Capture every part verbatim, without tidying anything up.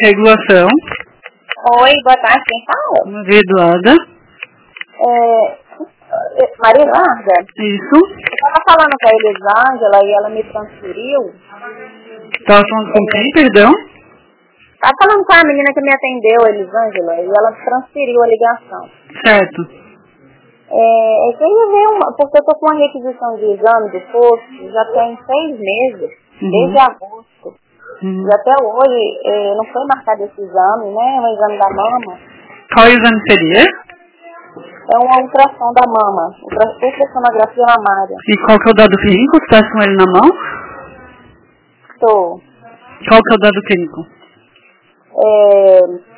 Regulação. Oi, boa tarde, quem fala? Maria Eduarda. É, Maria Eduarda? Isso. Eu estava falando com a Elisângela e ela me transferiu. Estava falando com quem, perdão? Estava falando com a menina que me atendeu, a Elisângela, e ela transferiu a ligação. Certo. É, eu queria ver uma, porque eu estou com uma requisição de exame do posto, já tem seis meses, Uhum. desde agosto. Uhum. E até hoje é, não foi marcado esse exame, né? O exame da mama. Qual exame seria? É uma ultrassom da mama, ultra- ultrassonografia mamária. E qual que é o dado clínico? Você está com ele na mão? Estou. Qual que é o dado clínico? É,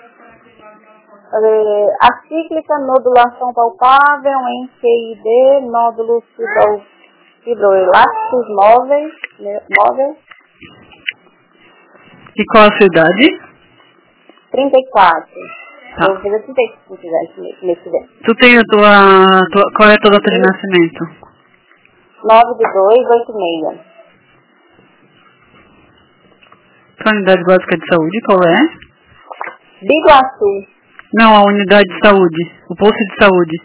é, a cíclica nodulação palpável em C I D, nódulos fibro, fibroelásticos móveis, né, móveis. E qual a sua idade? trinta e quatro. Tá. Eu vou fazer trinta e cinco se quiser, se mês que vem. Tu tem a tua, tua... Qual é a tua data de nascimento? nove de dois, oito seis. Tua unidade básica de saúde, qual é? Biguaçu. Não, a unidade de saúde. O posto de saúde.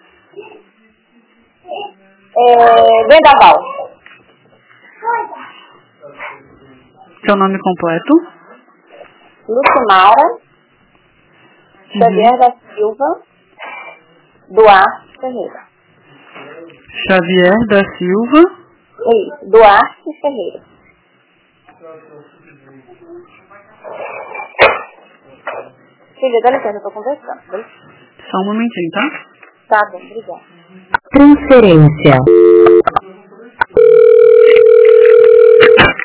É, Vendaval. Seu nome completo? Lucimara. Uhum. Xavier da Silva. Duarte Ferreira. Xavier da Silva. Isso, Duarte Ferreira. Filha, dá licença, eu tô conversando. Dá licença. Só um momentinho, tá? Tá bom, obrigada. Transferência.